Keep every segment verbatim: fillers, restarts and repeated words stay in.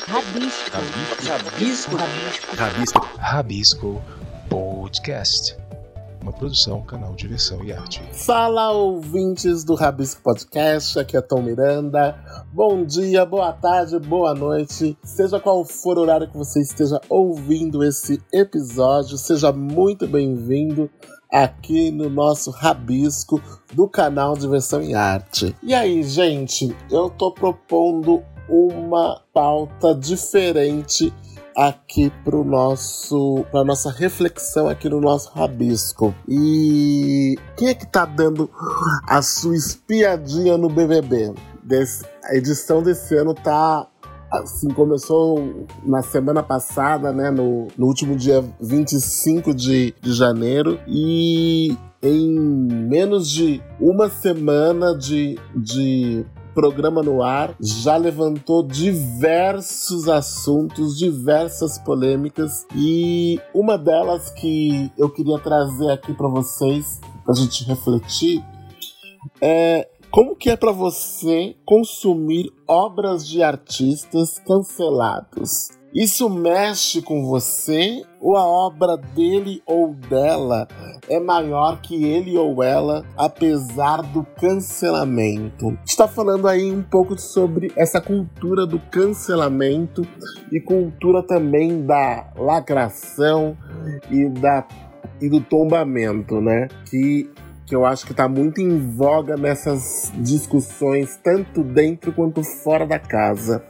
Rabisco. Rabisco. Rabisco. Rabisco. Rabisco Podcast. Uma produção, canal Diversão e Arte. Fala, ouvintes do Rabisco Podcast, aqui é Tom Miranda. Bom dia, boa tarde, boa noite. Seja qual for o horário que você esteja ouvindo esse episódio, seja muito bem-vindo aqui no nosso Rabisco do canal Diversão e Arte. E aí, gente, eu tô propondo uma pauta diferente aqui pro nosso, pra nossa reflexão aqui no nosso Rabisco. E quem é que tá dando a sua espiadinha no B B B? Desse, a edição desse ano tá, assim, começou na semana passada, né, no, no último dia vinte e cinco de, de janeiro, e em menos de uma semana de, de programa no ar, já levantou diversos assuntos, diversas polêmicas, e uma delas que eu queria trazer aqui para vocês, pra gente refletir, é como que é para você consumir obras de artistas cancelados. Isso mexe com você, ou a obra dele ou dela é maior que ele ou ela, apesar do cancelamento? A gente está falando aí um pouco sobre essa cultura do cancelamento e cultura também da lacração e, da, e do tombamento, né? Que, que eu acho que está muito em voga nessas discussões, tanto dentro quanto fora da casa.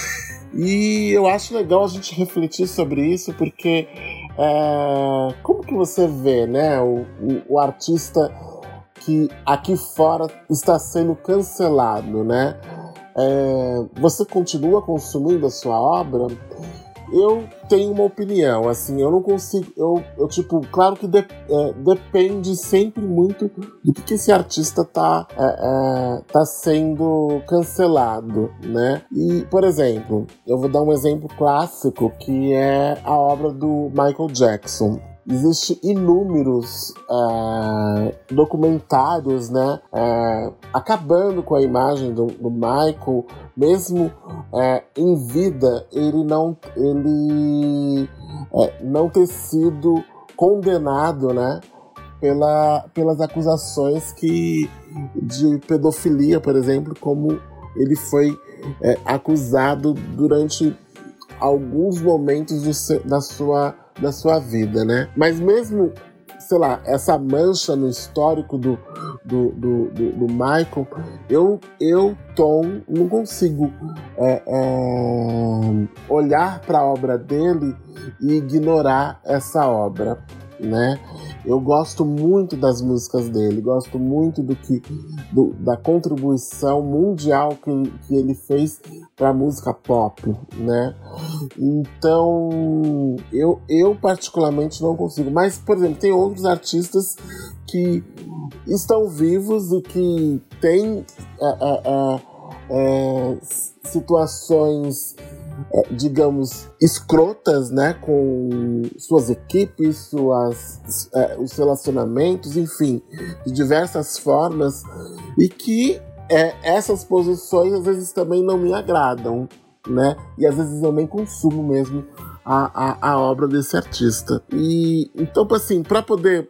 E eu acho legal a gente refletir sobre isso, porque é, como que você vê, né, o, o, o artista que aqui fora está sendo cancelado, né? É, você continua consumindo a sua obra? Eu tenho uma opinião, assim, eu não consigo, eu, eu tipo, claro que de, é, depende sempre muito do que, que esse artista tá, é, é, tá sendo cancelado, né? E, por exemplo, eu vou dar um exemplo clássico, que é a obra do Michael Jackson. Existem inúmeros é, documentários, né, é, acabando com a imagem do, do Michael, mesmo é, em vida, ele não, ele, é, não ter sido condenado, né, pela, pelas acusações que, de pedofilia, por exemplo, como ele foi é, acusado durante alguns momentos do seu, da sua da sua vida, né? Mas mesmo, sei lá, essa mancha no histórico do, do, do, do, do Michael, eu, eu, Tom, não consigo é, é, olhar para a obra dele e ignorar essa obra, né? Eu gosto muito das músicas dele, gosto muito do que, do, da contribuição mundial que, que ele fez para a música pop, né? Então, eu, eu particularmente não consigo. Mas, por exemplo, tem outros artistas que estão vivos e que têm é, é, é, é, situações, É, digamos, escrotas, né, com suas equipes, suas, é, os relacionamentos, enfim, de diversas formas, e que é, essas posições às vezes também não me agradam, né, e às vezes eu nem consumo mesmo a, a, a obra desse artista. E então, assim, para poder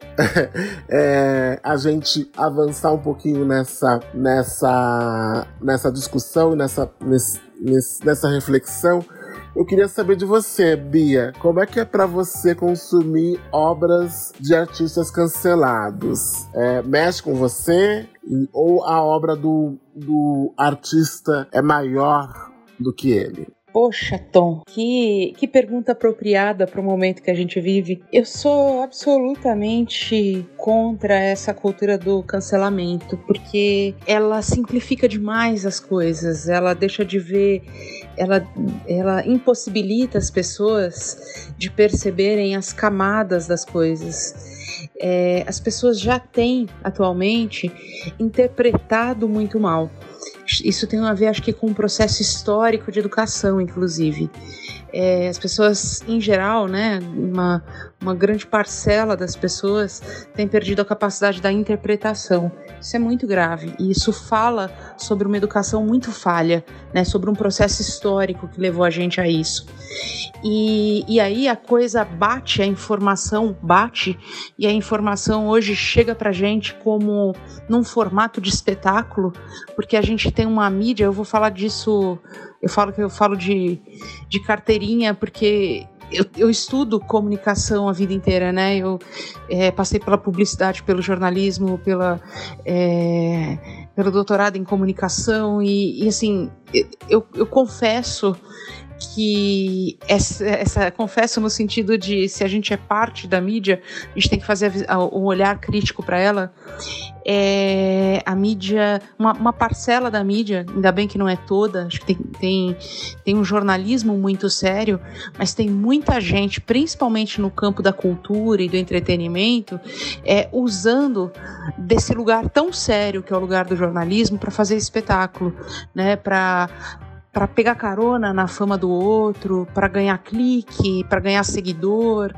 é, a gente avançar um pouquinho nessa, nessa, nessa discussão e nessa, nesse, nessa reflexão, eu queria saber de você, Bia, como é que é para você consumir obras de artistas cancelados? É, mexe com você? Ou a obra do, do artista é maior do que ele? Poxa, Tom, que, que pergunta apropriada para o momento que a gente vive. Eu sou absolutamente contra essa cultura do cancelamento, porque ela simplifica demais as coisas, ela deixa de ver, ela, ela impossibilita as pessoas de perceberem as camadas das coisas. É, as pessoas já têm, atualmente, interpretado muito mal. Isso tem a ver, acho que, com um processo histórico de educação, inclusive. É, as pessoas, em geral, né, uma, uma grande parcela das pessoas tem perdido a capacidade da interpretação. Isso é muito grave e isso fala sobre uma educação muito falha, né, sobre um processo histórico que levou a gente a isso. E, e aí a coisa bate, a informação bate, e a informação hoje chega pra gente como num formato de espetáculo, porque a gente tem uma mídia, eu vou falar disso, eu falo que eu falo de, de carteirinha, porque Eu, eu estudo comunicação a vida inteira, né? Eu é, passei pela publicidade, pelo jornalismo, pela, é, pelo doutorado em comunicação e, e assim, eu, eu confesso que essa, essa confesso no sentido de se a gente é parte da mídia, a gente tem que fazer um olhar crítico para ela. É, a mídia, uma, uma parcela da mídia, ainda bem que não é toda, acho que tem, tem, tem um jornalismo muito sério, mas tem muita gente, principalmente no campo da cultura e do entretenimento, é, usando desse lugar tão sério que é o lugar do jornalismo para fazer espetáculo, né, para para pegar carona na fama do outro, para ganhar clique, para ganhar seguidor,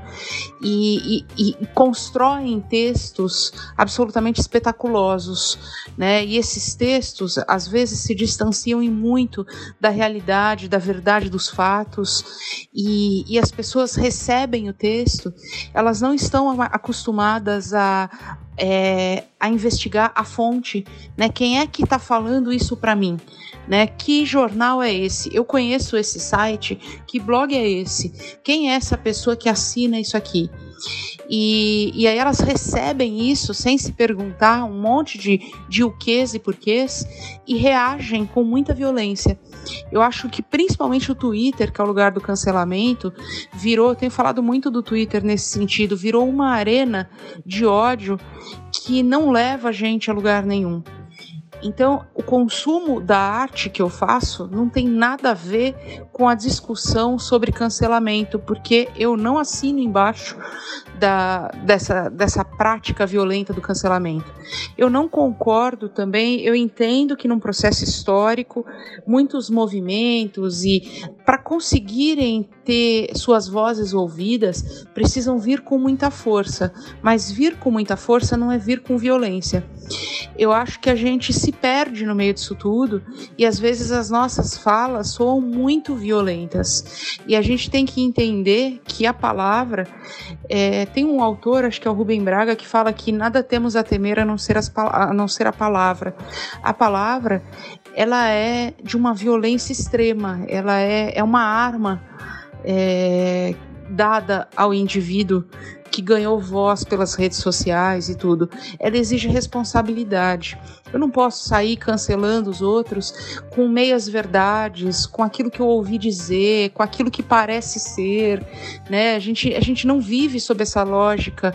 e, e, e constroem textos absolutamente espetaculosos, né? E esses textos, às vezes, se distanciam em muito da realidade, da verdade dos fatos, e, e as pessoas recebem o texto, elas não estão acostumadas a É, a investigar a fonte, né? Quem é que está falando isso para mim? Né? Que jornal é esse? Eu conheço esse site? Que blog é esse? Quem é essa pessoa que assina isso aqui? E, e aí elas recebem isso sem se perguntar um monte de, de o quês e porquês e reagem com muita violência. Eu acho que principalmente o Twitter, que é o lugar do cancelamento, virou, eu tenho falado muito do Twitter nesse sentido, virou uma arena de ódio que não leva a gente a lugar nenhum. Então, o consumo da arte que eu faço não tem nada a ver com a discussão sobre cancelamento, porque eu não assino embaixo da, dessa, dessa prática violenta do cancelamento. Eu não concordo também, eu entendo que num processo histórico, muitos movimentos, e para conseguirem ter suas vozes ouvidas, precisam vir com muita força, mas vir com muita força não é vir com violência. Eu acho que a gente se perde no meio disso tudo e às vezes as nossas falas soam muito violentas e a gente tem que entender que a palavra, é, tem um autor, acho que é o Rubem Braga, que fala que nada temos a temer a não ser, as, a não ser a palavra. A palavra, ela é de uma violência extrema, ela é, é uma arma é, dada ao indivíduo que ganhou voz pelas redes sociais e tudo. Ela exige responsabilidade. Eu não posso sair cancelando os outros com meias verdades, com aquilo que eu ouvi dizer, com aquilo que parece ser, né? A gente, a gente não vive sob essa lógica,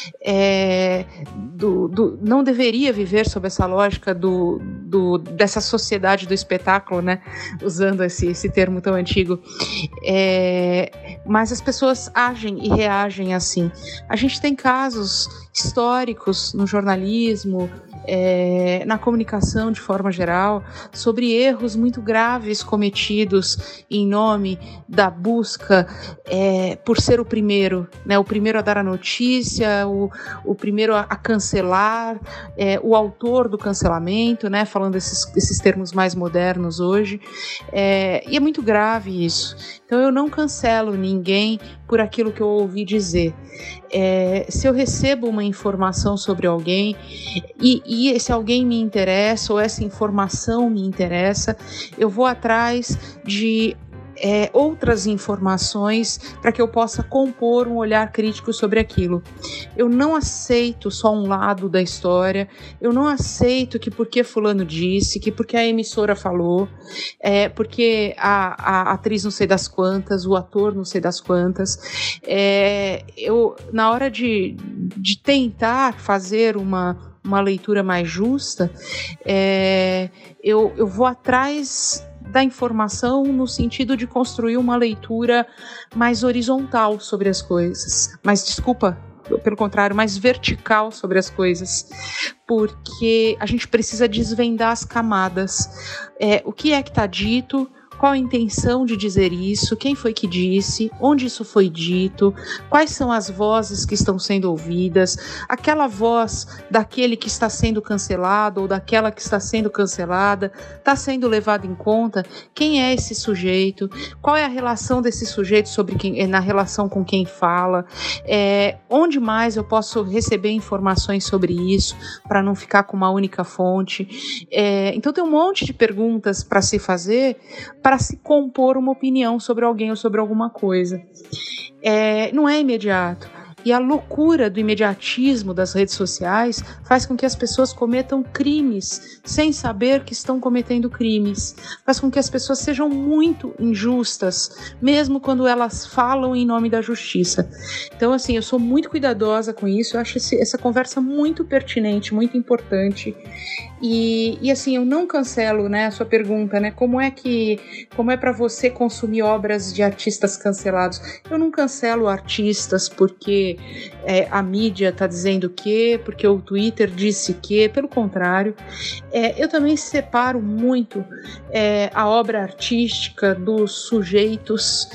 é, do, do, não deveria viver sob essa lógica do, do, dessa sociedade do espetáculo, né? Usando esse, esse termo tão antigo. É, mas as pessoas agem e reagem assim. A gente tem casos históricos no jornalismo, é, na comunicação de forma geral, sobre erros muito graves cometidos em nome da busca é, por ser o primeiro, né? O primeiro a dar a notícia, o, o primeiro a, a cancelar, é, o autor do cancelamento, né? Falando esses, esses termos mais modernos hoje, é, e é muito grave isso. Então eu não cancelo ninguém por aquilo que eu ouvi dizer. É, se eu recebo uma informação sobre alguém e, e esse alguém me interessa ou essa informação me interessa, eu vou atrás de é, outras informações para que eu possa compor um olhar crítico sobre aquilo. Eu não aceito só um lado da história, eu não aceito que porque fulano disse, que porque a emissora falou, é, porque a, a atriz não sei das quantas, o ator não sei das quantas. É, eu, na hora de, de tentar fazer uma, uma leitura mais justa, é, eu, eu vou atrás da informação no sentido de construir uma leitura mais horizontal sobre as coisas. Mas, desculpa, pelo contrário, mais vertical sobre as coisas, porque a gente precisa desvendar as camadas. É, o que é que está dito? Qual a intenção de dizer isso? Quem foi que disse? Onde isso foi dito? Quais são as vozes que estão sendo ouvidas? Aquela voz daquele que está sendo cancelado ou daquela que está sendo cancelada está sendo levada em conta? Quem é esse sujeito? Qual é a relação desse sujeito sobre quem, na relação com quem fala? É, onde mais eu posso receber informações sobre isso para não ficar com uma única fonte? É, então tem um monte de perguntas para se fazer para se compor uma opinião sobre alguém ou sobre alguma coisa. É, não é imediato. E a loucura do imediatismo das redes sociais faz com que as pessoas cometam crimes sem saber que estão cometendo crimes. Faz com que as pessoas sejam muito injustas, mesmo quando elas falam em nome da justiça. Então, assim, eu sou muito cuidadosa com isso. Eu acho esse, essa conversa muito pertinente, muito importante. E, e assim, eu não cancelo, né, a sua pergunta, né? Como é que, como é para você consumir obras de artistas cancelados? Eu não cancelo artistas porque é, a mídia está dizendo que, porque o Twitter disse que, pelo contrário. É, eu também separo muito é, a obra artística dos sujeitos.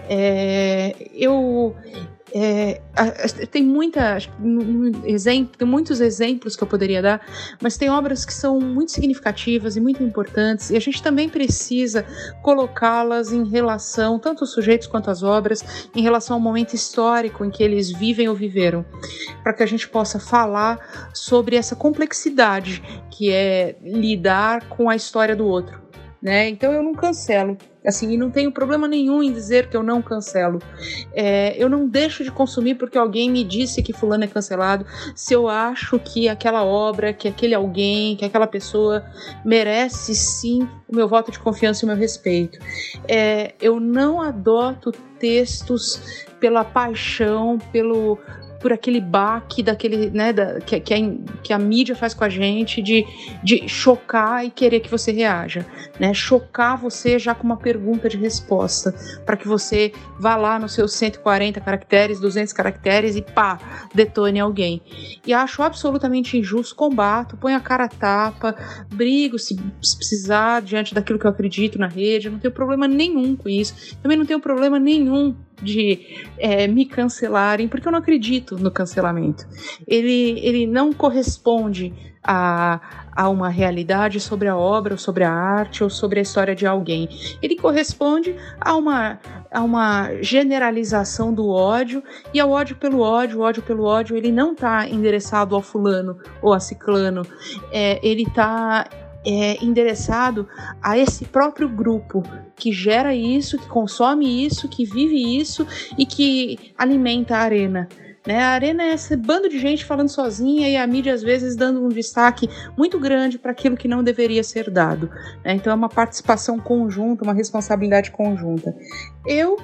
É, eu... É, tem, muita, exemplo, tem muitos exemplos que eu poderia dar, mas tem obras que são muito significativas e muito importantes, e a gente também precisa colocá-las em relação, tanto os sujeitos quanto as obras, em relação ao momento histórico em que eles vivem ou viveram, para que a gente possa falar sobre essa complexidade que é lidar com a história do outro, né? Então eu não cancelo. Assim, e não tenho problema nenhum em dizer que eu não cancelo. É, eu não deixo de consumir porque alguém me disse que fulano é cancelado, se eu acho que aquela obra, que aquele alguém, que aquela pessoa merece sim o meu voto de confiança e o meu respeito. É, eu não adoto textos pela paixão, pelo... por aquele baque daquele, né, da, que, que, a, que a mídia faz com a gente de, de chocar e querer que você reaja, né? Chocar você já com uma pergunta de resposta, para que você vá lá nos seus cento e quarenta caracteres, duzentos caracteres e pá, detone alguém. E acho absolutamente injusto, combato, ponho a cara a tapa, brigo se, se precisar diante daquilo que eu acredito na rede, eu não tenho problema nenhum com isso, também não tenho problema nenhum de é, me cancelarem, porque eu não acredito no cancelamento. Ele, ele não corresponde a, a uma realidade sobre a obra, ou sobre a arte, ou sobre a história de alguém. Ele corresponde a uma, a uma generalização do ódio, e ao ódio pelo ódio, o ódio pelo ódio, ele não está endereçado ao fulano ou a ciclano, é, ele está É, endereçado a esse próprio grupo que gera isso, que consome isso, que vive isso e que alimenta a arena. Né? A arena é esse bando de gente falando sozinha e a mídia às vezes dando um destaque muito grande para aquilo que não deveria ser dado. Né? Então é uma participação conjunta, uma responsabilidade conjunta. Eu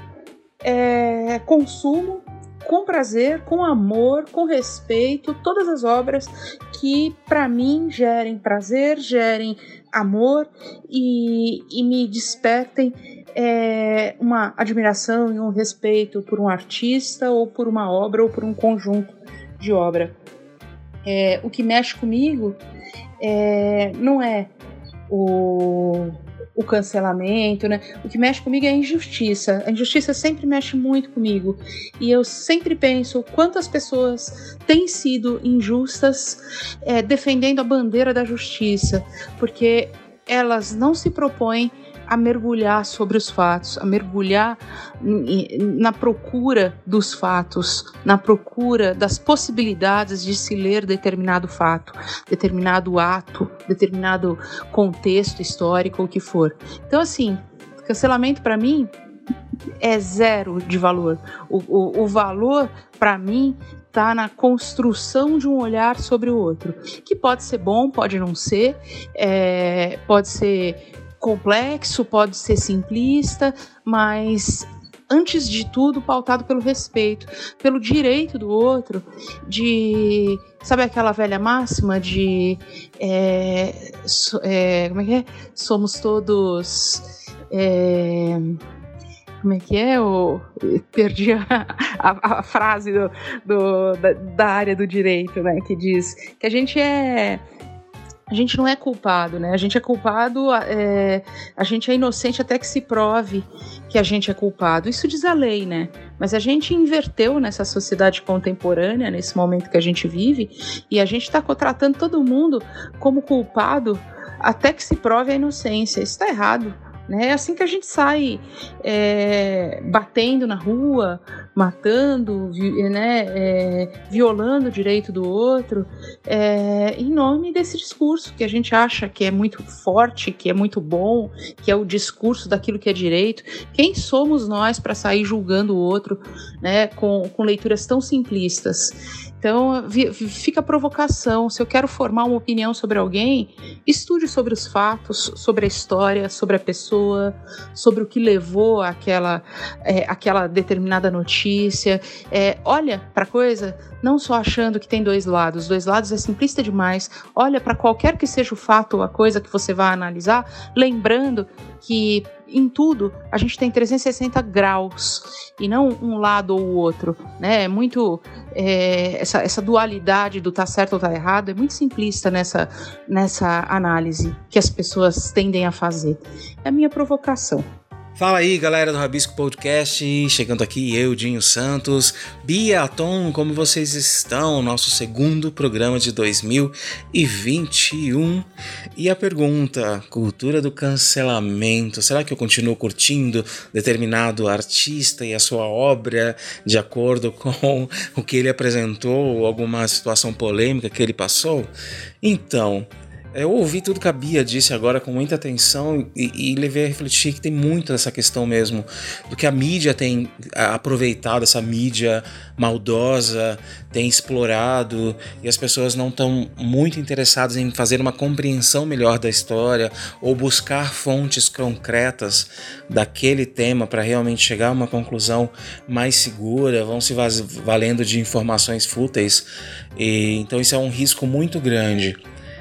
é, consumo com prazer, com amor, com respeito, todas as obras que para mim gerem prazer, gerem amor e, e me despertem é, uma admiração e um respeito por um artista ou por uma obra ou por um conjunto de obra. É, o que mexe comigo é, não é o... o cancelamento, né? O que mexe comigo é a injustiça. A injustiça sempre mexe muito comigo. E eu sempre penso quantas pessoas têm sido injustas é, defendendo a bandeira da justiça, porque elas não se propõem a mergulhar sobre os fatos, a mergulhar na procura dos fatos, na procura das possibilidades de se ler determinado fato, determinado ato, determinado contexto histórico, o que for. Então, assim, cancelamento para mim é zero de valor. O, o, o valor, para mim, está na construção de um olhar sobre o outro, que pode ser bom, pode não ser, é, pode ser complexo, pode ser simplista, mas antes de tudo pautado pelo respeito, pelo direito do outro, de, sabe aquela velha máxima de é, so, é, como é que é? Somos todos é, Como é que é? Eu perdi a, a, a frase do, do, da, da área do direito, né? Que diz que a gente é... A gente não é culpado, né? A gente é culpado, é, a gente é inocente até que se prove que a gente é culpado. Isso diz a lei, né? Mas a gente inverteu nessa sociedade contemporânea, nesse momento que a gente vive, e a gente está tratando todo mundo como culpado até que se prove a inocência. Isso está errado. É assim que a gente sai é, batendo na rua, matando, vi, né, é, violando o direito do outro, é, em nome desse discurso que a gente acha que é muito forte, que é muito bom, que é o discurso daquilo que é direito. Quem somos nós para sair julgando o outro, né, com, com leituras tão simplistas? Então, fica a provocação. Se eu quero formar uma opinião sobre alguém, estude sobre os fatos, sobre a história, sobre a pessoa, sobre o que levou àquela, é, àquela determinada notícia. É, olha para a coisa, não só achando que tem dois lados. Dois lados é simplista demais. Olha para qualquer que seja o fato ou a coisa que você vai analisar, lembrando que em tudo a gente tem trezentos e sessenta graus e não um lado ou o outro, né? É muito é, essa, essa dualidade do tá certo ou tá errado é muito simplista nessa, nessa análise que as pessoas tendem a fazer. É a minha provocação. Fala aí, galera do Rabisco Podcast, chegando aqui eu, Dinho Santos, Bia, Tom, como vocês estão? Nosso segundo programa de dois mil e vinte e um. E a pergunta, cultura do cancelamento, será que eu continuo curtindo determinado artista e a sua obra de acordo com o que ele apresentou ou alguma situação polêmica que ele passou? Então... eu ouvi tudo que a Bia disse agora com muita atenção e, e levei a refletir que tem muito dessa questão mesmo do que a mídia tem aproveitado, essa mídia maldosa tem explorado e as pessoas não estão muito interessadas em fazer uma compreensão melhor da história ou buscar fontes concretas daquele tema para realmente chegar a uma conclusão mais segura, vão se valendo de informações fúteis, e, então isso é um risco muito grande.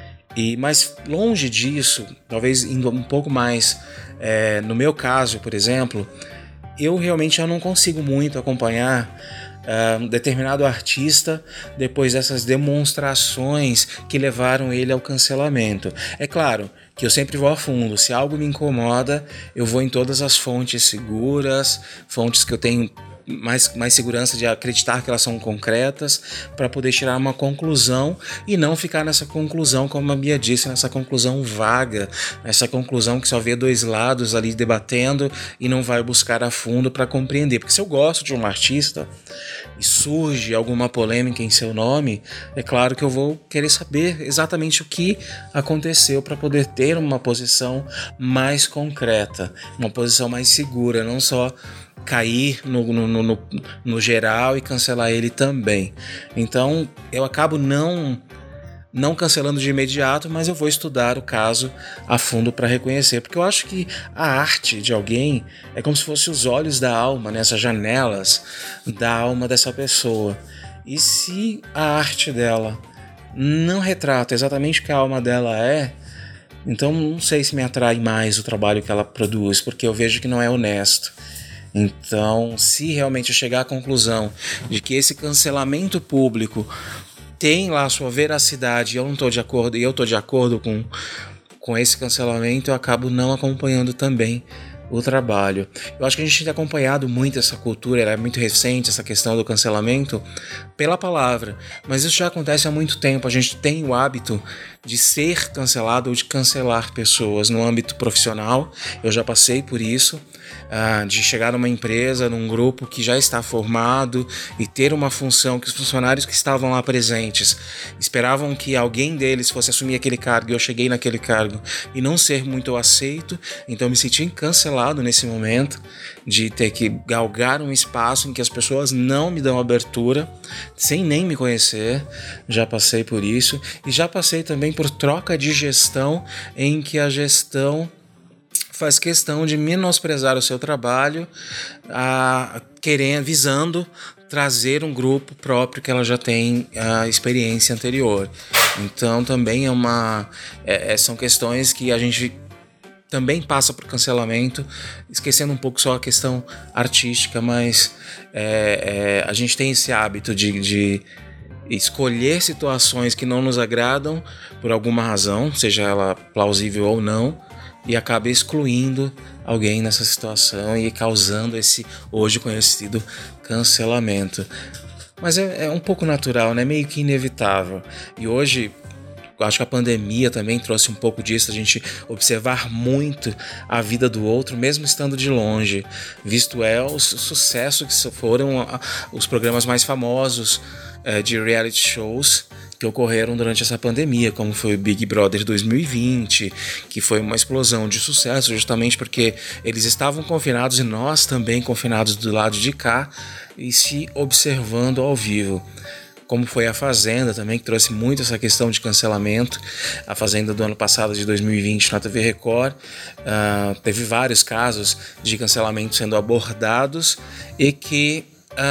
E, mas longe disso, talvez indo um pouco mais, é, no meu caso, por exemplo, eu realmente eu não consigo muito acompanhar uh, um determinado artista depois dessas demonstrações que levaram ele ao cancelamento. É claro que eu sempre vou a fundo, se algo me incomoda, eu vou em todas as fontes seguras, fontes que eu tenho Mais, mais segurança de acreditar que elas são concretas para poder tirar uma conclusão e não ficar nessa conclusão, como a Bia disse, nessa conclusão vaga, nessa conclusão que só vê dois lados ali debatendo e não vai buscar a fundo para compreender. Porque se eu gosto de um artista e surge alguma polêmica em seu nome, é claro que eu vou querer saber exatamente o que aconteceu para poder ter uma posição mais concreta, uma posição mais segura, não só cair no, no, no, no geral e cancelar ele também. Então eu acabo não, não cancelando de imediato, mas eu vou estudar o caso a fundo para reconhecer, porque eu acho que a arte de alguém é como se fosse os olhos da alma, né? Essas janelas da alma dessa pessoa. E se a arte dela não retrata exatamente o que a alma dela é, então não sei se me atrai mais o trabalho que ela produz, porque eu vejo que não é honesto. Então, se realmente eu chegar à conclusão de que esse cancelamento público tem lá a sua veracidade e eu não estou de acordo, e eu estou de acordo com, com esse cancelamento, eu acabo não acompanhando também o trabalho. Eu acho que a gente tem acompanhado muito essa cultura, ela é muito recente, essa questão do cancelamento, pela palavra, mas isso já acontece há muito tempo. A gente tem o hábito de ser cancelado ou de cancelar pessoas no âmbito profissional. Eu já passei por isso, uh, de chegar numa empresa, num grupo que já está formado e ter uma função que os funcionários que estavam lá presentes esperavam que alguém deles fosse assumir aquele cargo e eu cheguei naquele cargo e não ser muito aceito, então eu me senti cancelado nesse momento de ter que galgar um espaço em que as pessoas não me dão abertura, sem nem me conhecer. Já passei por isso e já passei também por troca de gestão em que a gestão faz questão de menosprezar o seu trabalho, a, querendo, visando trazer um grupo próprio que ela já tem a experiência anterior. Então também é uma, é, são questões que a gente também passa por cancelamento, esquecendo um pouco só a questão artística, mas é, é, a gente tem esse hábito de, de escolher situações que não nos agradam por alguma razão, seja ela plausível ou não, e acaba excluindo alguém nessa situação e causando esse hoje conhecido cancelamento. Mas é, é um pouco natural, né? Meio que inevitável. E hoje, eu acho que a pandemia também trouxe um pouco disso, a gente observar muito a vida do outro, mesmo estando de longe. Visto é o sucesso que foram os programas mais famosos é, de reality shows que ocorreram durante essa pandemia, como foi o Big Brother dois mil e vinte, que foi uma explosão de sucesso, justamente porque eles estavam confinados e nós também confinados do lado de cá e se observando ao vivo. Como foi a Fazenda também, que trouxe muito essa questão de cancelamento. A Fazenda do ano passado, de dois mil e vinte, na T V Record, uh, teve vários casos de cancelamento sendo abordados e que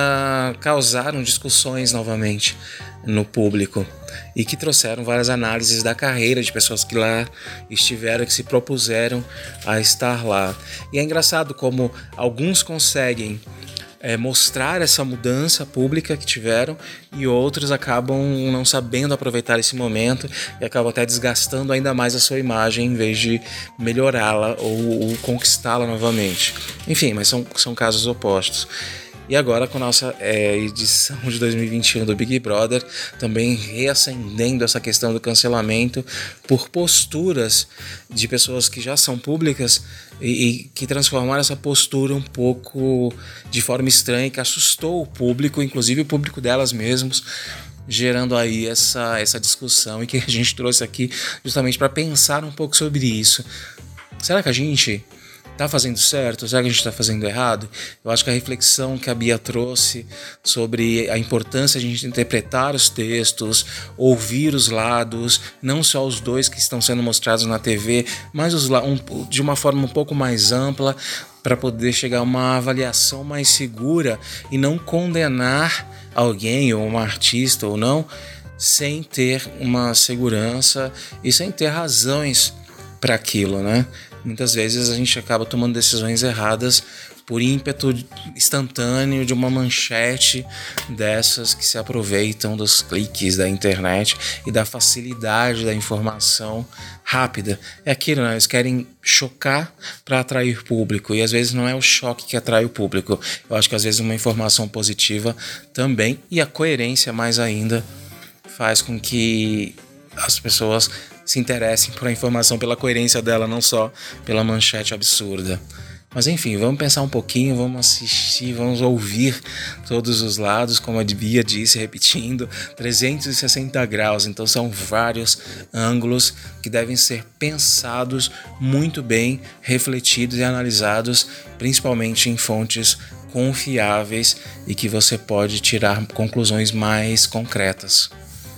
uh, causaram discussões novamente no público e que trouxeram várias análises da carreira de pessoas que lá estiveram, que se propuseram a estar lá. E é engraçado como alguns conseguem É, mostrar essa mudança pública que tiveram e outros acabam não sabendo aproveitar esse momento e acabam até desgastando ainda mais a sua imagem em vez de melhorá-la ou, ou conquistá-la novamente. Enfim, mas são, são casos opostos. E agora com a nossa é, edição de dois mil e vinte e um do Big Brother, também reacendendo essa questão do cancelamento por posturas de pessoas que já são públicas e, e que transformaram essa postura um pouco de forma estranha, que assustou o público, inclusive o público delas mesmos, gerando aí essa, essa discussão e que a gente trouxe aqui justamente para pensar um pouco sobre isso. Será que a gente tá fazendo certo? Será que a gente está fazendo errado? Eu acho que a reflexão que a Bia trouxe sobre a importância de a gente interpretar os textos, ouvir os lados, não só os dois que estão sendo mostrados na T V, mas os, um, de uma forma um pouco mais ampla, para poder chegar a uma avaliação mais segura e não condenar alguém, ou uma artista ou não, sem ter uma segurança e sem ter razões para aquilo, né? Muitas vezes a gente acaba tomando decisões erradas por ímpeto instantâneo de uma manchete dessas que se aproveitam dos cliques da internet e da facilidade da informação rápida. É aquilo, né? Eles querem chocar para atrair público e às vezes não é o choque que atrai o público. Eu acho que às vezes uma informação positiva também, e a coerência mais ainda, faz com que as pessoas se interessem por a informação pela coerência dela, não só pela manchete absurda. Mas enfim, vamos pensar um pouquinho, vamos assistir, vamos ouvir todos os lados, como a Bia disse, repetindo, trezentos e sessenta graus, então são vários ângulos que devem ser pensados muito bem, refletidos e analisados, principalmente em fontes confiáveis e que você pode tirar conclusões mais concretas.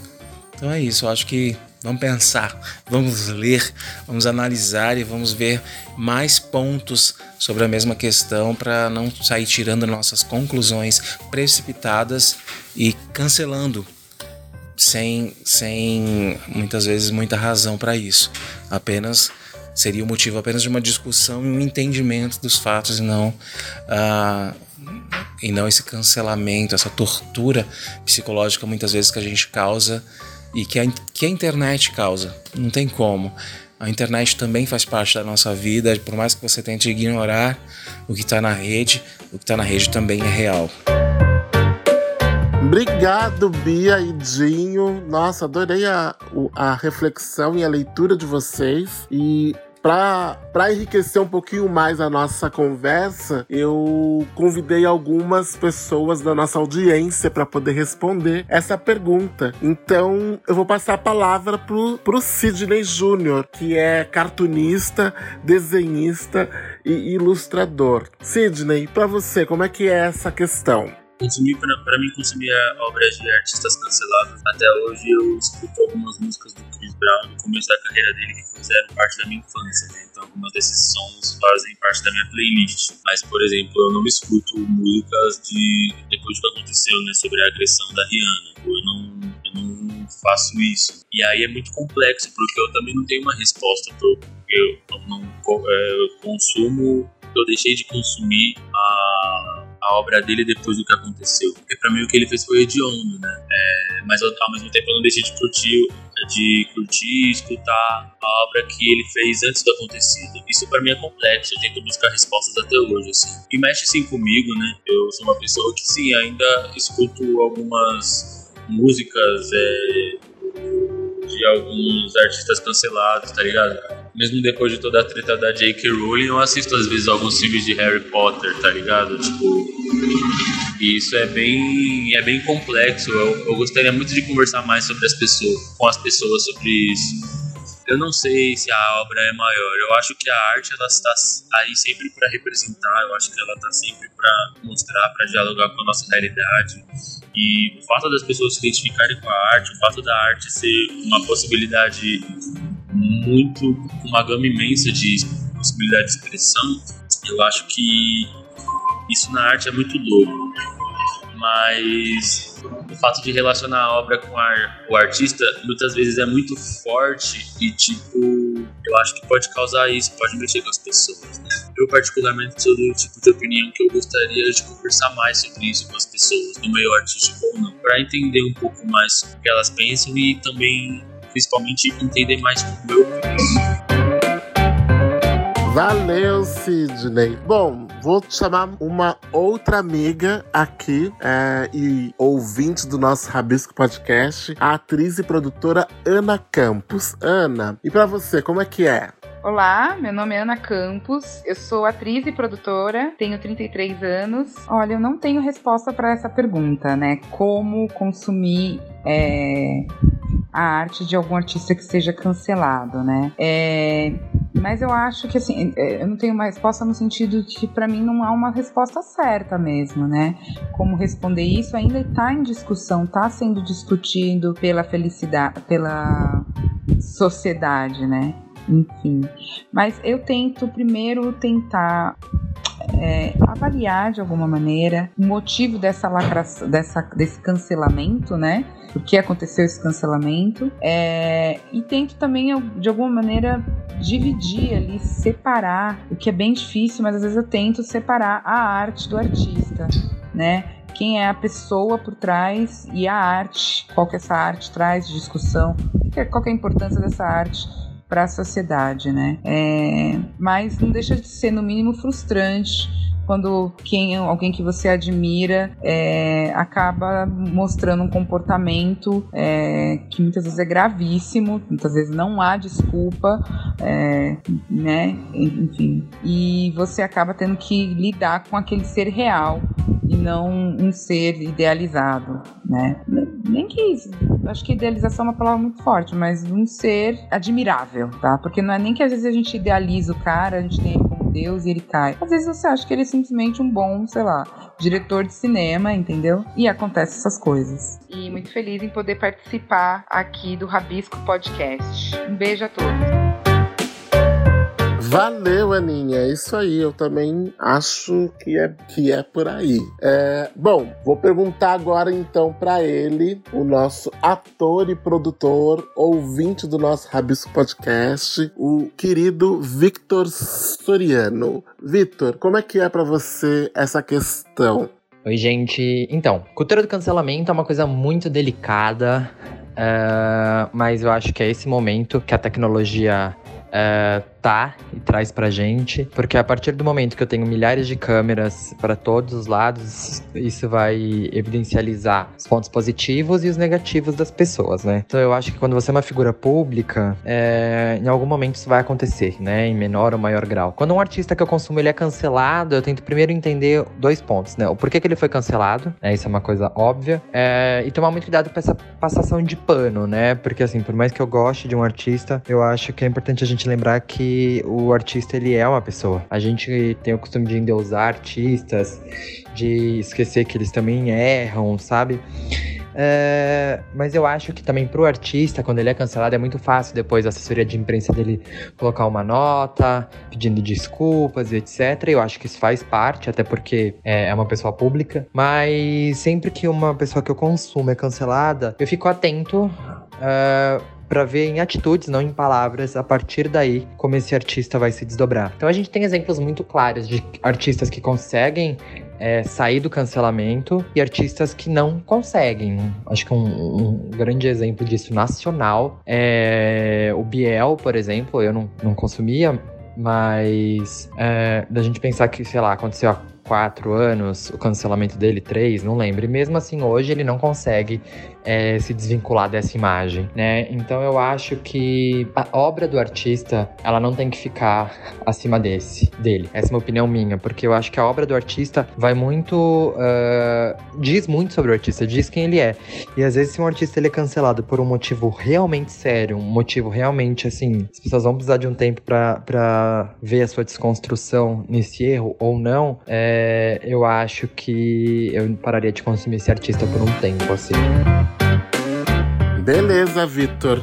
Então é isso, eu acho que vamos pensar, vamos ler, vamos analisar e vamos ver mais pontos sobre a mesma questão para não sair tirando nossas conclusões precipitadas e cancelando sem, sem muitas vezes muita razão para isso. Apenas seria o motivo apenas de uma discussão e um entendimento dos fatos e não, uh, e não esse cancelamento, essa tortura psicológica muitas vezes que a gente causa e que a, que a internet causa. Não tem como. A internet também faz parte da nossa vida, por mais que você tente ignorar o que está na rede, o que está na rede também é real. Obrigado, Bia e Dinho. Nossa, adorei a, a reflexão e a leitura de vocês. E Para enriquecer um pouquinho mais a nossa conversa, eu convidei algumas pessoas da nossa audiência para poder responder essa pergunta. Então, eu vou passar a palavra pro, pro Sidney Júnior, que é cartunista, desenhista e ilustrador. Sidney, para você, como é que é essa questão? Consumir, pra, pra mim, consumir obras de artistas cancelados. Até hoje eu escuto algumas músicas do Chris Brown no começo da carreira dele que fizeram parte da minha infância, né? Então algumas desses sons fazem parte da minha playlist. Mas, por exemplo, eu não escuto músicas de depois do que aconteceu, né, sobre a agressão da Rihanna. Eu não, eu não faço isso. E aí é muito complexo, porque eu também não tenho uma resposta pro, eu não, é, consumo, eu deixei de consumir a, a obra dele depois do que aconteceu. Porque pra mim o que ele fez foi hediondo, né? É, mas ao, ao mesmo tempo eu não deixei de curtir, de curtir e escutar a obra que ele fez antes do acontecido. Isso pra mim é complexo, eu tento buscar respostas até hoje, assim. E mexe sim comigo, né? Eu sou uma pessoa que sim, ainda escuto algumas músicas é, de alguns artistas cancelados, tá ligado? Mesmo depois de toda a treta da J K. Rowling, eu assisto às vezes alguns filmes de Harry Potter, tá ligado? Tipo, e isso é bem, é bem complexo. Eu, eu gostaria muito de conversar mais sobre as pessoas, com as pessoas sobre isso. Eu não sei se a obra é maior. Eu acho que a arte ela está aí sempre para representar. Eu acho que ela está sempre para mostrar, para dialogar com a nossa realidade. E o fato das pessoas se identificarem com a arte, o fato da arte ser uma possibilidade muito, uma gama imensa de possibilidade de expressão, eu acho que isso na arte é muito louco. Mas o fato de relacionar a obra com a, o artista muitas vezes é muito forte e, tipo, eu acho que pode causar isso, pode mexer com as pessoas, né? Eu, particularmente, sou do tipo de opinião que eu gostaria de conversar mais sobre isso com as pessoas, no meio artístico ou não, para entender um pouco mais o que elas pensam e também, principalmente, entender mais como eu penso. Valeu, Sidney. Bom, vou chamar uma outra amiga aqui é, e ouvinte do nosso Rabisco Podcast, a atriz e produtora Ana Campos. Ana, e pra você, como é que é? Olá, meu nome é Ana Campos, eu sou atriz e produtora, tenho trinta e três anos. Olha, eu não tenho resposta para essa pergunta, né? Como consumir é, a arte de algum artista que seja cancelado, né? É... Mas eu acho que, assim, eu não tenho uma resposta no sentido de que, pra mim, não há uma resposta certa mesmo, né? Como responder isso ainda está em discussão, está sendo discutido pela felicidade, pela sociedade, né? Enfim. Mas eu tento primeiro tentar é, avaliar de alguma maneira o motivo dessa lacração, dessa, desse cancelamento, né? Por que aconteceu esse cancelamento? É, e tento também, de alguma maneira, dividir ali, separar, o que é bem difícil, mas às vezes eu tento separar a arte do artista, né? Quem é a pessoa por trás e a arte, qual que essa arte traz de discussão, qual que é a importância dessa arte para a sociedade, né? É, mas não deixa de ser, no mínimo, frustrante quando quem, alguém que você admira é, acaba mostrando um comportamento é, que muitas vezes é gravíssimo, muitas vezes não há desculpa, é, né? Enfim, e você acaba tendo que lidar com aquele ser real e não um ser idealizado, né? Nem que isso, acho que idealização é uma palavra muito forte, mas um ser admirável, tá? Porque não é nem que às vezes a gente idealiza o cara, a gente tem ele como Deus e ele cai. Às vezes você acha que ele é simplesmente um bom, sei lá, diretor de cinema, entendeu? E acontece essas coisas. E muito feliz em poder participar aqui do Rabisco Podcast. Um beijo a todos. Valeu, Aninha. É isso aí. Eu também acho que é, que é por aí. É, bom, vou perguntar agora então pra ele, o nosso ator e produtor, ouvinte do nosso Rabisco Podcast, o querido Victor Soriano. Victor, como é que é pra você essa questão? Oi, gente. Então, cultura do cancelamento é uma coisa muito delicada, uh, mas eu acho que é esse momento que a tecnologia Uh, tá e traz pra gente, porque a partir do momento que eu tenho milhares de câmeras para todos os lados, isso vai evidencializar os pontos positivos e os negativos das pessoas, né? Então eu acho que quando você é uma figura pública, é, em algum momento isso vai acontecer, né? Em menor ou maior grau. Quando um artista que eu consumo ele é cancelado, eu tento primeiro entender dois pontos, né? O porquê que ele foi cancelado, né? Isso é uma coisa óbvia, é, e tomar muito cuidado com essa passação de pano, né? Porque assim, por mais que eu goste de um artista, eu acho que é importante a gente lembrar que o artista, ele é uma pessoa. A gente tem o costume de endeusar artistas, de esquecer que eles também erram, sabe? É, mas eu acho que também pro artista, quando ele é cancelado, é muito fácil depois a assessoria de imprensa dele colocar uma nota, pedindo desculpas e etcétera. Eu acho que isso faz parte, até porque é, é uma pessoa pública. Mas sempre que uma pessoa que eu consumo é cancelada, eu fico atento uh, para ver em atitudes, não em palavras, a partir daí como esse artista vai se desdobrar. Então a gente tem exemplos muito claros de artistas que conseguem É, sair do cancelamento e artistas que não conseguem. Acho que um, um grande exemplo disso nacional é o Biel, por exemplo. Eu não, não consumia, mas é, da gente pensar que, sei lá, aconteceu há quatro anos, o cancelamento dele, três, não lembro. E mesmo assim, hoje ele não consegue é, se desvincular dessa imagem, né? Então eu acho que a obra do artista, ela não tem que ficar acima desse, dele. Essa é uma opinião minha, porque eu acho que a obra do artista vai muito... Uh, diz muito sobre o artista, diz quem ele é. E às vezes se um artista ele é cancelado por um motivo realmente sério, um motivo realmente, assim, as pessoas vão precisar de um tempo pra, pra ver a sua desconstrução nesse erro ou não, é, eu acho que eu pararia de consumir esse artista por um tempo, assim. Beleza, Vitor.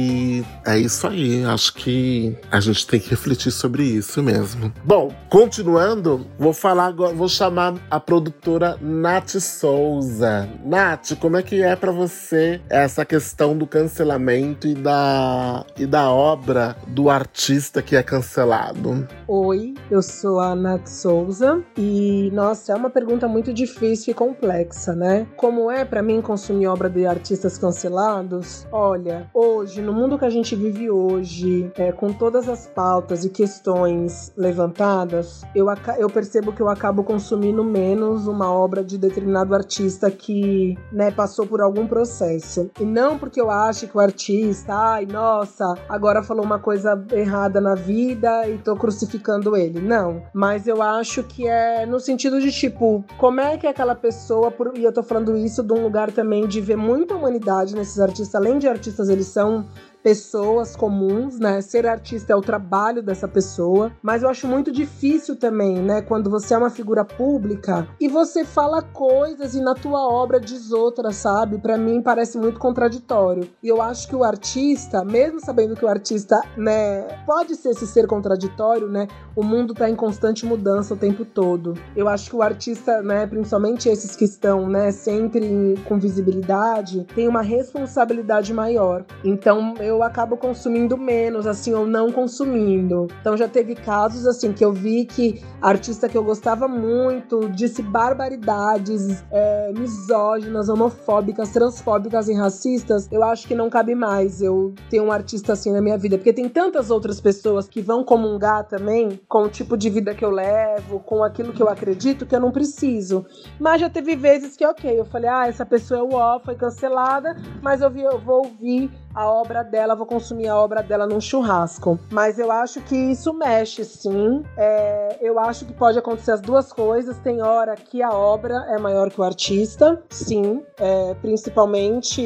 E é isso aí. Acho que a gente tem que refletir sobre isso mesmo. Bom, continuando, vou falar agora, vou chamar a produtora Nath Souza. Nath, como é que é pra você essa questão do cancelamento e da, e da obra do artista que é cancelado? Oi, eu sou a Nath Souza e, nossa, é uma pergunta muito difícil e complexa, né? Como é pra mim consumir obra de artistas cancelados? Olha, hoje, no mundo que a gente vive hoje, é, com todas as pautas e questões levantadas, eu, eu percebo que eu acabo consumindo menos uma obra de determinado artista que, né, passou por algum processo. E não porque eu acho que o artista, ai, nossa, agora falou uma coisa errada na vida e tô crucificando ele. Não. Mas eu acho que é no sentido de, tipo, como é que aquela pessoa, por, e eu tô falando isso de um lugar também de ver muita humanidade nesses artistas. Além de artistas, eles são pessoas comuns, né? Ser artista é o trabalho dessa pessoa, mas eu acho muito difícil também, né? Quando você é uma figura pública e você fala coisas e na tua obra diz outras, sabe? Pra mim parece muito contraditório. E eu acho que o artista, mesmo sabendo que o artista, né, pode ser esse ser contraditório, né? O mundo tá em constante mudança o tempo todo. Eu acho que o artista, né, principalmente esses que estão, né, sempre com visibilidade, tem uma responsabilidade maior. Então, eu eu acabo consumindo menos, assim, ou não consumindo. Então já teve casos, assim, que eu vi que artista que eu gostava muito disse barbaridades é, misóginas, homofóbicas, transfóbicas e racistas. Eu acho que não cabe mais eu ter um artista assim na minha vida, porque tem tantas outras pessoas que vão comungar também com o tipo de vida que eu levo, com aquilo que eu acredito, que eu não preciso. Mas já teve vezes que, ok, eu falei, ah, essa pessoa é uó, foi cancelada, mas eu, vi, eu vou ouvir a obra dela, vou consumir a obra dela num churrasco. Mas eu acho que isso mexe, sim. É, eu acho que pode acontecer as duas coisas. Tem hora que a obra é maior que o artista, sim. É, principalmente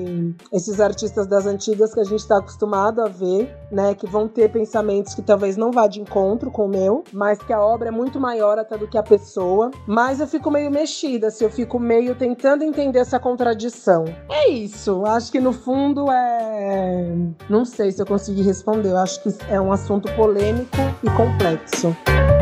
esses artistas das antigas que a gente está acostumado a ver, né? Que vão ter pensamentos que talvez não vá de encontro com o meu, mas que a obra é muito maior até do que a pessoa. Mas eu fico meio mexida, assim, eu fico meio tentando entender essa contradição. É isso. Acho que no fundo é não sei se eu consegui responder. Eu acho que é um assunto polêmico e complexo.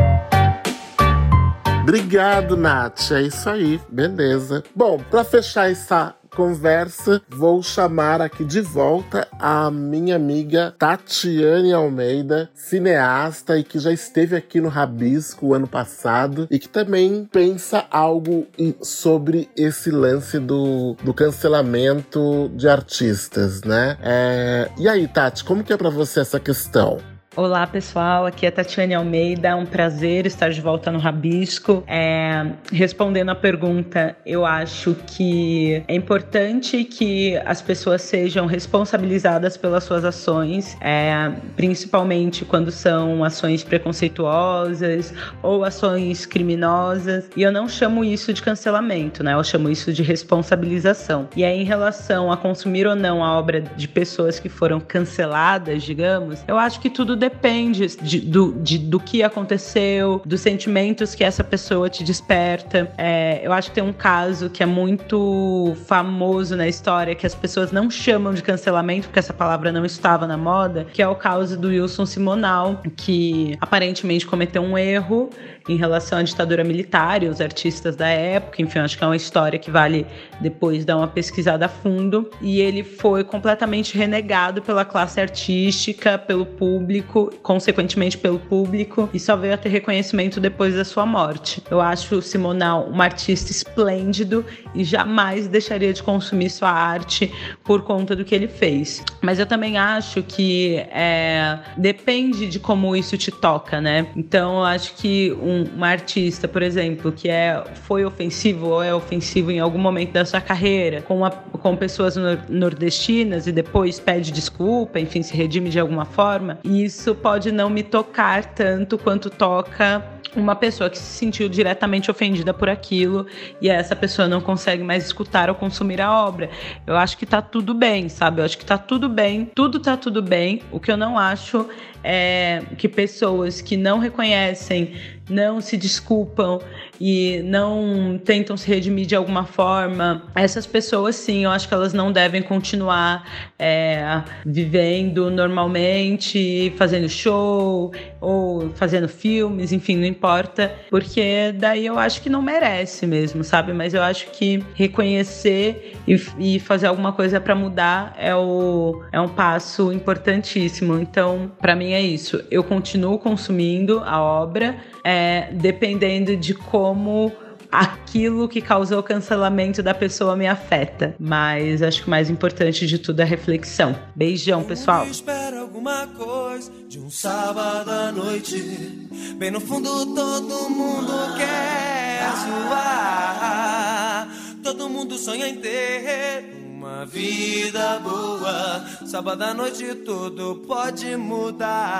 Obrigado, Nath. É isso aí. Beleza. Bom, pra fechar essa conversa, vou chamar aqui de volta a minha amiga Tatiane Almeida, cineasta e que já esteve aqui no Rabisco o ano passado e que também pensa algo sobre esse lance do, do cancelamento de artistas, né? É... E aí, Tati, como que é pra você essa questão? Olá, pessoal, aqui é Tatiane Almeida, é um prazer estar de volta no Rabisco. É, respondendo a pergunta, eu acho que é importante que as pessoas sejam responsabilizadas pelas suas ações, é, principalmente quando são ações preconceituosas ou ações criminosas, e eu não chamo isso de cancelamento, né? Eu chamo isso de responsabilização. E aí, em relação a consumir ou não a obra de pessoas que foram canceladas, digamos, eu acho que tudo depende depende de, do, de, do que aconteceu, dos sentimentos que essa pessoa te desperta. É, eu acho que tem um caso que é muito famoso na história, que as pessoas não chamam de cancelamento, porque essa palavra não estava na moda, que é o caso do Wilson Simonal, que aparentemente cometeu um erro em relação à ditadura militar e os artistas da época. Enfim, acho que é uma história que vale depois dar uma pesquisada a fundo. E ele foi completamente renegado pela classe artística, pelo público, consequentemente pelo público, e só veio a ter reconhecimento depois da sua morte. Eu acho o Simonal um artista esplêndido e jamais deixaria de consumir sua arte por conta do que ele fez. Mas eu também acho que é, depende de como isso te toca, né? Então eu acho que um, um artista, por exemplo, que é, foi ofensivo ou é ofensivo em algum momento da sua carreira com, a, com pessoas nor- nordestinas e depois pede desculpa, enfim, se redime de alguma forma, isso pode não me tocar tanto quanto toca uma pessoa que se sentiu diretamente ofendida por aquilo e essa pessoa não consegue mais escutar ou consumir a obra. Eu acho que tá tudo bem, sabe? Eu acho que tá tudo bem, tudo tá tudo bem. O que eu não acho é que pessoas que não reconhecem, não se desculpam e não tentam se redimir de alguma forma, essas pessoas sim, eu acho que elas não devem continuar é, vivendo normalmente, fazendo show ou fazendo filmes, enfim, não importa, porque daí eu acho que não merece mesmo, sabe? Mas eu acho que reconhecer e, e fazer alguma coisa para mudar é, o, é um passo importantíssimo. Então, para mim é isso. Eu continuo consumindo a obra, é, dependendo de como aquilo que causou o cancelamento da pessoa me afeta. Mas acho que o mais importante de tudo é a reflexão. Beijão, pessoal. Espera alguma coisa de um sábado à noite. Bem no fundo todo mundo quer zoar. Todo mundo sonha em ter uma vida boa. Sábado à noite tudo pode mudar.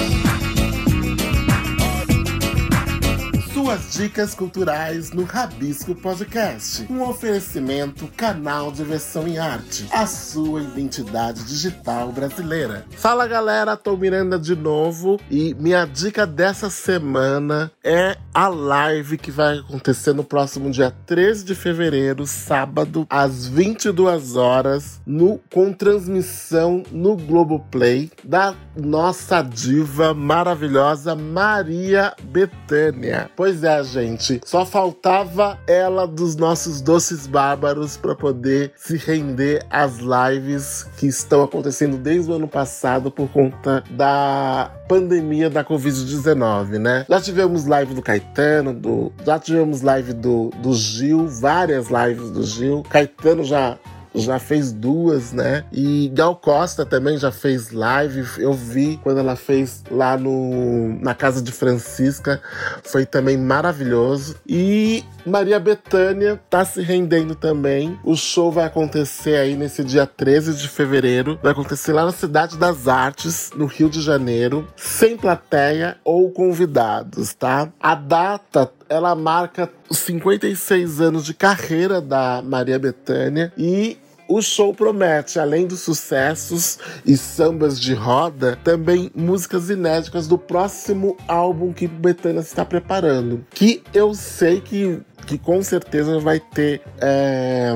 Suas dicas culturais no Rabisco Podcast. Um oferecimento canal de versão em arte. A sua identidade digital brasileira. Fala galera, Tom Miranda de novo. E minha dica dessa semana é a live que vai acontecer no próximo dia treze de fevereiro, sábado, às vinte e duas horas, no, com transmissão no Globoplay da nossa diva maravilhosa Maria Bethânia. Pois é, gente, só faltava ela dos nossos doces bárbaros para poder se render às lives que estão acontecendo desde o ano passado por conta da pandemia da covid dezenove, né? Já tivemos live do Caetano, do, já tivemos live do, do Gil, várias lives do Gil. Caetano já já fez duas, né? E Gal Costa também já fez live. Eu vi quando ela fez lá no, na casa de Francisca. Foi também maravilhoso. E Maria Bethânia tá se rendendo também. O show vai acontecer aí nesse dia treze de fevereiro. Vai acontecer lá na Cidade das Artes, no Rio de Janeiro, sem plateia ou convidados, tá? A data, ela marca os cinquenta e seis anos de carreira da Maria Bethânia e o show promete, além dos sucessos e sambas de roda, também músicas inéditas do próximo álbum que Bethânia está preparando. Que eu sei que, que com certeza vai ter é,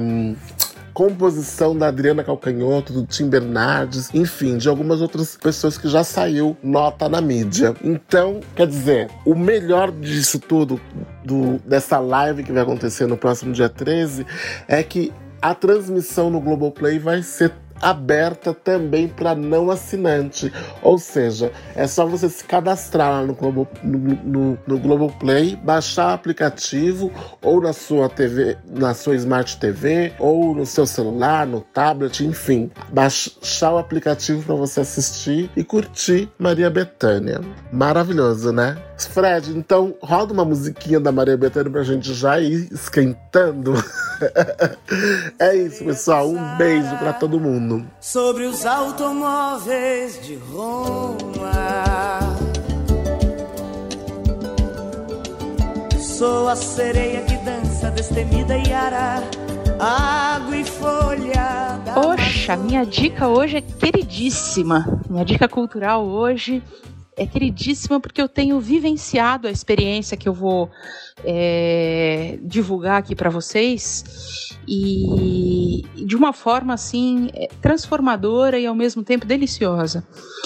composição da Adriana Calcanhoto, do Tim Bernardes, enfim, de algumas outras pessoas que já saiu nota na mídia. Então, quer dizer, o melhor disso tudo, do, dessa live que vai acontecer no próximo dia treze, é que a transmissão no Globoplay vai ser aberta também para não assinante. Ou seja, é só você se cadastrar lá no, Globo, no, no, no Globoplay, baixar o aplicativo ou na sua T V, na sua Smart T V, ou no seu celular, no tablet, enfim. Baixar o aplicativo para você assistir e curtir Maria Bethânia. Maravilhoso, né? Fred, então roda uma musiquinha da Maria Bethânia pra gente já ir esquentando. É isso, pessoal. Um beijo pra todo mundo. Sobre os automóveis de Roma, sou a sereia que dança destemida e ara, água e folha da... Poxa, minha dica hoje é queridíssima. Minha dica cultural hoje é queridíssima porque eu tenho vivenciado a experiência que eu vou é, divulgar aqui para vocês e de uma forma assim transformadora e ao mesmo tempo deliciosa.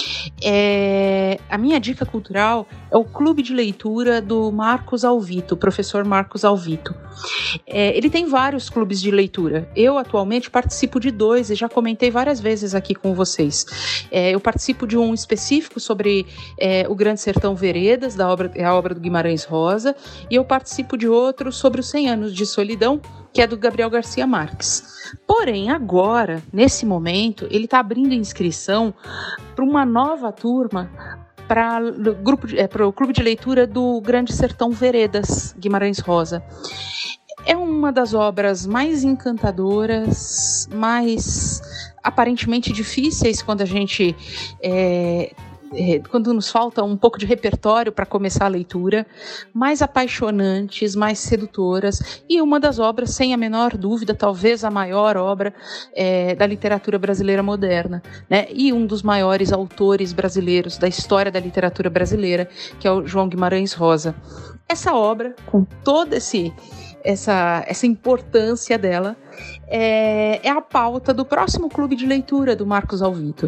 É, a minha dica cultural é o Clube de Leitura do Marcos Alvito, professor Marcos Alvito. É, ele tem vários clubes de leitura. Eu atualmente participo de dois e já comentei várias vezes aqui com vocês. É, eu participo de um específico sobre é, o Grande Sertão Veredas, da obra, a obra do Guimarães Rosa, e eu participo de outro sobre os cem anos de solidão, que é do Gabriel Garcia Marques. Porém, agora, nesse momento, ele está abrindo inscrição para uma nova turma para é, o Clube de Leitura do Grande Sertão Veredas, Guimarães Rosa. É uma das obras mais encantadoras, mais aparentemente difíceis quando a gente... É, quando nos falta um pouco de repertório para começar a leitura, mais apaixonantes, mais sedutoras, e uma das obras, sem a menor dúvida, talvez a maior obra é, da literatura brasileira moderna, né? E um dos maiores autores brasileiros da história da literatura brasileira, que é o João Guimarães Rosa. Essa obra, com toda esse, essa, essa importância dela, É, é a pauta do próximo clube de leitura do Marcos Alvito.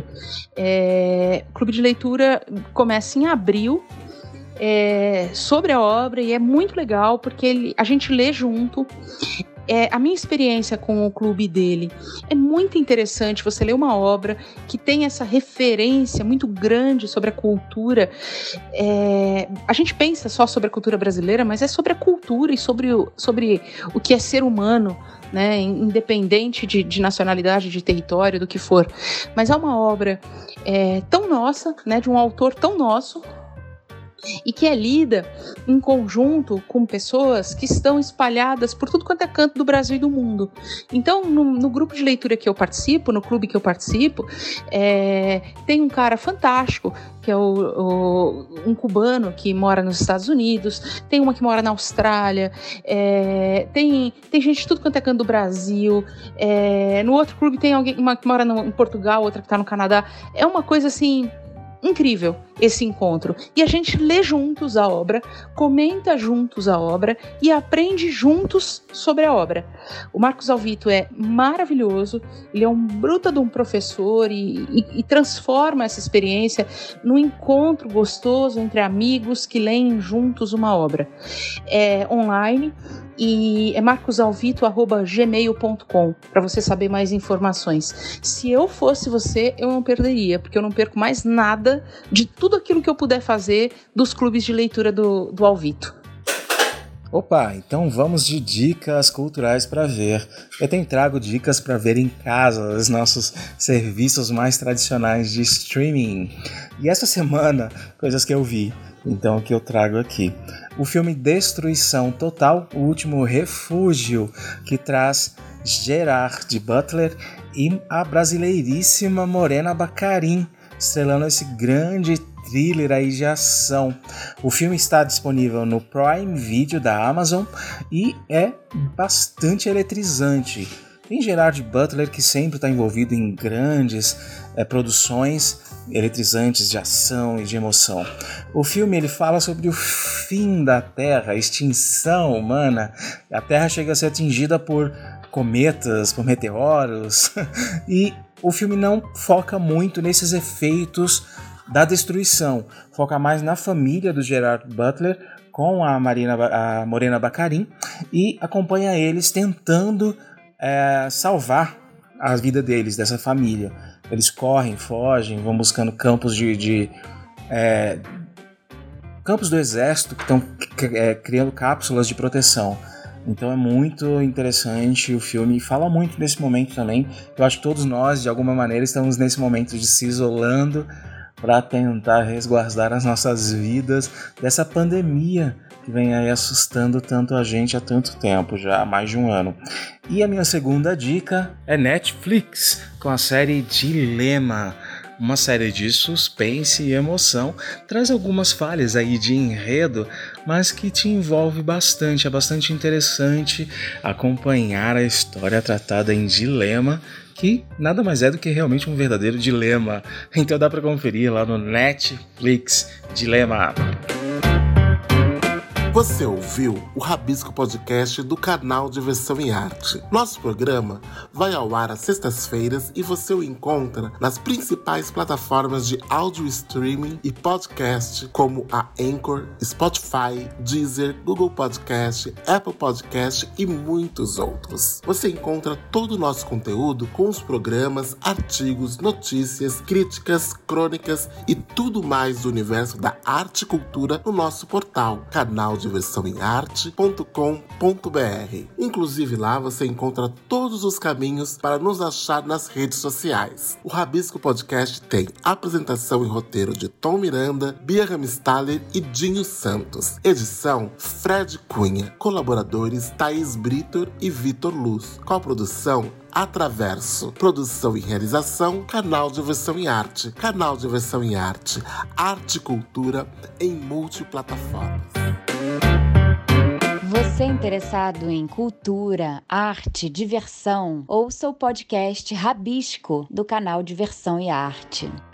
É, o clube de leitura começa em abril, é, sobre a obra, e é muito legal porque ele, a gente lê junto. É, a minha experiência com o clube dele é muito interessante. Você lê uma obra que tem essa referência muito grande sobre a cultura. É, a gente pensa só sobre a cultura brasileira, mas é sobre a cultura e sobre o, sobre o que é ser humano, né, independente de, de nacionalidade, de território, do que for. Mas é uma obra é, tão nossa, né, de um autor tão nosso, e que é lida em conjunto com pessoas que estão espalhadas por tudo quanto é canto do Brasil e do mundo. Então, no, no grupo de leitura que eu participo, no clube que eu participo, é, tem um cara fantástico, que é o, o, um cubano que mora nos Estados Unidos, tem uma que mora na Austrália, é, tem, tem gente de tudo quanto é canto do Brasil, é, no outro clube tem alguém, uma que mora no, em Portugal, outra que está no Canadá. É uma coisa assim... incrível esse encontro. E a gente lê juntos a obra, comenta juntos a obra e aprende juntos sobre a obra. O Marcos Alvito é maravilhoso, ele é um bruta de um professor e, e, e transforma essa experiência num encontro gostoso entre amigos que leem juntos uma obra. É online e é marcosalvito arroba gmail ponto com para você saber mais informações. Se eu fosse você, eu não perderia, porque eu não perco mais nada de tudo aquilo que eu puder fazer dos clubes de leitura do, do Alvito. Opa, então vamos de dicas culturais para ver. Eu tenho trago dicas para ver em casa, os nossos serviços mais tradicionais de streaming. E essa semana, coisas que eu vi, então que eu trago aqui. O filme Destruição Total, O Último Refúgio, que traz Gerard Butler e a brasileiríssima Morena Baccarin, estrelando esse grande thriller aí de ação. O filme está disponível no Prime Video da Amazon e é bastante eletrizante. Tem Gerard Butler, que sempre está envolvido em grandes é, produções eletrizantes de ação e de emoção. O filme ele fala sobre o fim da Terra, a extinção humana. A Terra chega a ser atingida por cometas, por meteoros, e o filme não foca muito nesses efeitos da destruição, foca mais na família do Gerard Butler com a, Marina, a Morena Baccarin, e acompanha eles tentando é, salvar a vida deles, dessa família. Eles correm, fogem, vão buscando campos de, de é, campos do exército que estão é, criando cápsulas de proteção. Então é muito interessante o filme, fala muito nesse momento também. Eu acho que todos nós, de alguma maneira, estamos nesse momento de se isolando para tentar resguardar as nossas vidas dessa pandemia que vem aí assustando tanto a gente há tanto tempo, já há mais de um ano. E a minha segunda dica é Netflix, com a série Dilema. Uma série de suspense e emoção, traz algumas falhas aí de enredo, mas que te envolve bastante. É bastante interessante acompanhar a história tratada em Dilema, que nada mais é do que realmente um verdadeiro dilema. Então dá para conferir lá no Netflix, Dilema. Você ouviu o Rabisco Podcast do canal Diversão em Arte. Nosso programa vai ao ar às sextas-feiras e você o encontra nas principais plataformas de áudio streaming e podcast como a Anchor, Spotify, Deezer, Google Podcast, Apple Podcast e muitos outros. Você encontra todo o nosso conteúdo com os programas, artigos, notícias, críticas, crônicas e tudo mais do universo da arte e cultura no nosso portal, canal diversão em arte ponto com ponto b r. Inclusive lá você encontra todos os caminhos para nos achar nas redes sociais. O Rabisco Podcast tem apresentação e roteiro de Tom Miranda, Bia Ramstaller e Dinho Santos. Edição Fred Cunha. Colaboradores Thaís Britor e Vitor Luz. Coprodução Atraverso. Produção e realização Canal Diversão em Arte. Canal Diversão em Arte. Arte e cultura em multiplataformas. Você interessado em cultura, arte, diversão, ouça o podcast Rabisco do canal Diversão e Arte.